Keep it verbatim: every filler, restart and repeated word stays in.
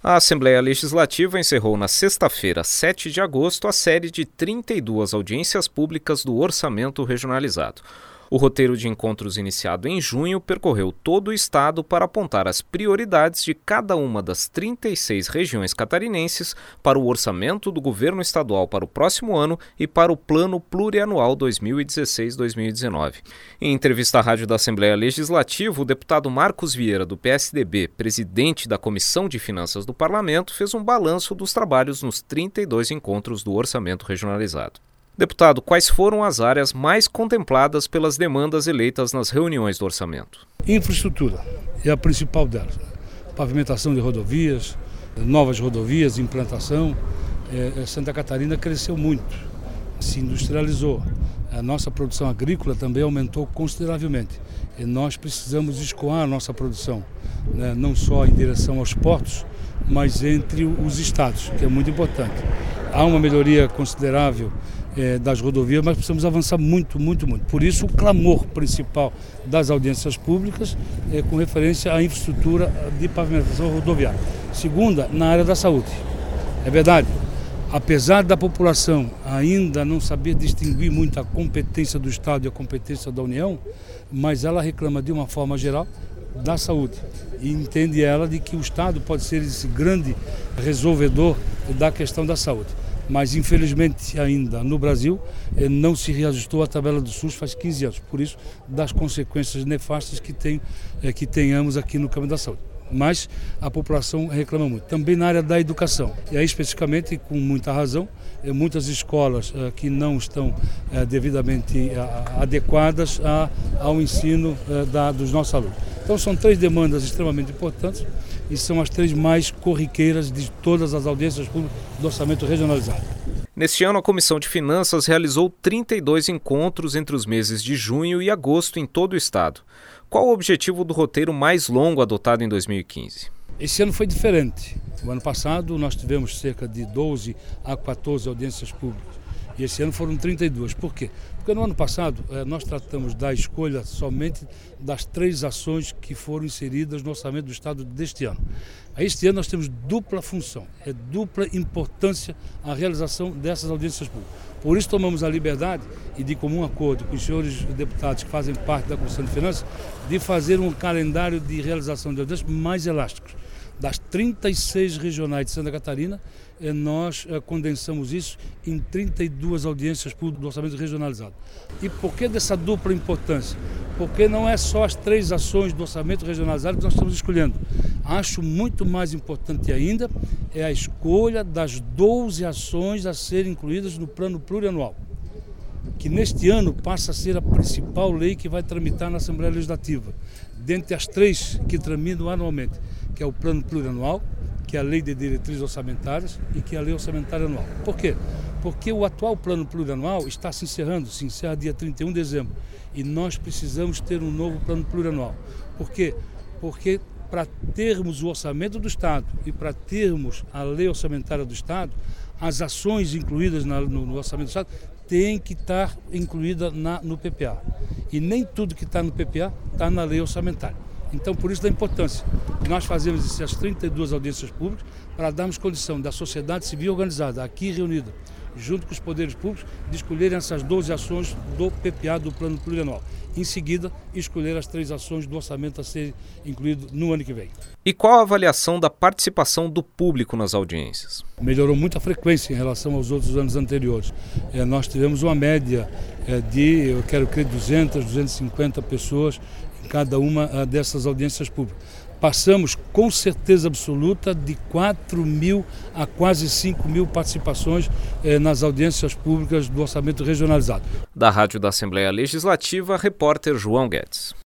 A Assembleia Legislativa encerrou na sexta-feira, sete de agosto, a série de trinta e duas audiências públicas do Orçamento Regionalizado. O roteiro de encontros iniciado em junho percorreu todo o estado para apontar as prioridades de cada uma das trinta e seis regiões catarinenses para o orçamento do governo estadual para o próximo ano e para o Plano Plurianual dois mil e dezesseis a dois mil e dezenove. Em entrevista à Rádio da Assembleia Legislativa, o deputado Marcos Vieira, do P S D B, presidente da Comissão de Finanças do Parlamento, fez um balanço dos trabalhos nos trinta e dois encontros do Orçamento Regionalizado. Deputado, quais foram as áreas mais contempladas pelas demandas eleitas nas reuniões do orçamento? Infraestrutura é a principal delas. Pavimentação de rodovias, novas rodovias, implantação. É, Santa Catarina cresceu muito, se industrializou. A nossa produção agrícola também aumentou consideravelmente. E nós precisamos escoar a nossa produção, né, não só em direção aos portos, mas entre os estados, que é muito importante. Há uma melhoria considerável É, das rodovias, mas precisamos avançar muito, muito, muito. Por isso, o clamor principal das audiências públicas é com referência à infraestrutura de pavimentação rodoviária. Segunda, na área da saúde. É verdade, apesar da população ainda não saber distinguir muito a competência do Estado e a competência da União, mas ela reclama de uma forma geral da saúde e entende ela de que o Estado pode ser esse grande resolvedor da questão da saúde. Mas infelizmente ainda no Brasil não se reajustou a tabela do SUS faz quinze anos, por isso das consequências nefastas que, tem, que tenhamos aqui no campo da saúde. Mas a população reclama muito. Também na área da educação, e aí especificamente com muita razão, muitas escolas que não estão devidamente adequadas ao ensino dos nossos alunos. Então são três demandas extremamente importantes e são as três mais corriqueiras de todas as audiências públicas do Orçamento Regionalizado. Neste ano, a Comissão de Finanças realizou trinta e dois encontros entre os meses de junho e agosto em todo o estado. Qual o objetivo do roteiro mais longo adotado em dois mil e quinze? Esse ano foi diferente. O ano passado nós tivemos cerca de doze a quatorze audiências públicas. E esse ano foram trinta e duas. Por quê? Porque no ano passado nós tratamos da escolha somente das três ações que foram inseridas no orçamento do Estado deste ano. Este ano nós temos dupla função, é dupla importância a realização dessas audiências públicas. Por isso tomamos a liberdade e de comum acordo com os senhores deputados que fazem parte da Comissão de Finanças de fazer um calendário de realização de audiências mais elásticos. Das trinta e seis regionais de Santa Catarina, nós condensamos isso em trinta e duas audiências públicas do orçamento regionalizado. E por que dessa dupla importância? Porque não é só as três ações do orçamento regionalizado que nós estamos escolhendo. Acho muito mais importante ainda é a escolha das doze ações a serem incluídas no Plano Plurianual, que neste ano passa a ser a principal lei que vai tramitar na Assembleia Legislativa, dentre as três que tramitam anualmente, que é o Plano Plurianual, que é a Lei de Diretrizes Orçamentárias e que é a Lei Orçamentária Anual. Por quê? Porque o atual Plano Plurianual está se encerrando, se encerra dia trinta e um de dezembro, e nós precisamos ter um novo Plano Plurianual. Por quê? Porque para termos o orçamento do Estado e para termos a Lei Orçamentária do Estado, as ações incluídas na, no, no orçamento do Estado têm que estar incluídas na, no P P A. E nem tudo que está no P P A está na Lei Orçamentária. Então, por isso da importância, nós fazemos essas trinta e duas audiências públicas para darmos condição da sociedade civil organizada, aqui reunida, junto com os poderes públicos, de escolherem essas doze ações do P P A do Plano Plurianual. Em seguida, escolher as três ações do orçamento a ser incluído no ano que vem. E qual a avaliação da participação do público nas audiências? Melhorou muito a frequência em relação aos outros anos anteriores. É, nós tivemos uma média é, de, eu quero crer, duzentas, duzentas e cinquenta pessoas em cada uma uh, dessas audiências públicas. Passamos com certeza absoluta de quatro mil a quase cinco mil participações eh, nas audiências públicas do Orçamento Regionalizado. Da Rádio da Assembleia Legislativa, repórter João Guedes.